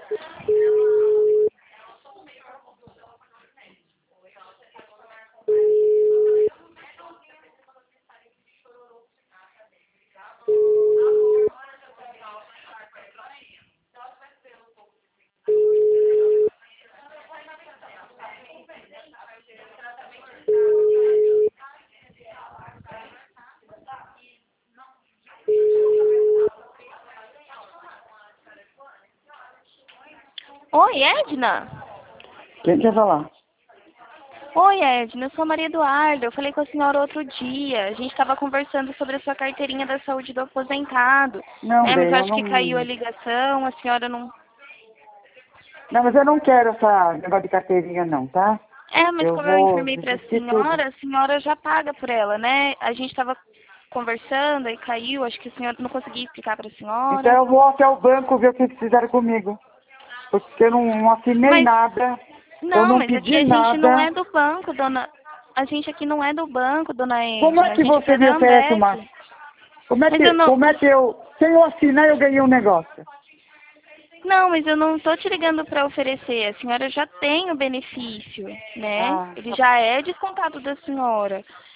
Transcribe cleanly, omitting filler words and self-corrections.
Oi, Edna? Quem quer falar? Oi, Edna, eu sou a Maria Eduarda. Eu falei com a senhora outro dia. A gente estava conversando sobre a sua carteirinha da saúde do aposentado. Não, Né? Mas bem, eu eu acho que caiu a não... ligação, a senhora não... Não, mas eu não quero essa negócio de carteirinha não, tá? É, mas Eu como eu vou informei para desistir tudo. a senhora já paga por ela, né? A gente estava conversando e caiu, acho que a senhora não conseguia explicar para a Então senhora. eu vou até o banco ver o que eles fizeram comigo. Porque eu não assinei Mas, nada, eu não, não mas aqui pedi a gente não nada. é do banco, dona... A gente aqui não é do banco, dona Como é Edna. A que gente você é me da oferece Ambev. uma... Como é Mas eu que, não... como é que eu... Sem eu assinar, eu ganhei um negócio. Não, mas eu não estou te ligando para oferecer. A senhora já tem o benefício, né? Ah, Ele tá. já é descontado da senhora.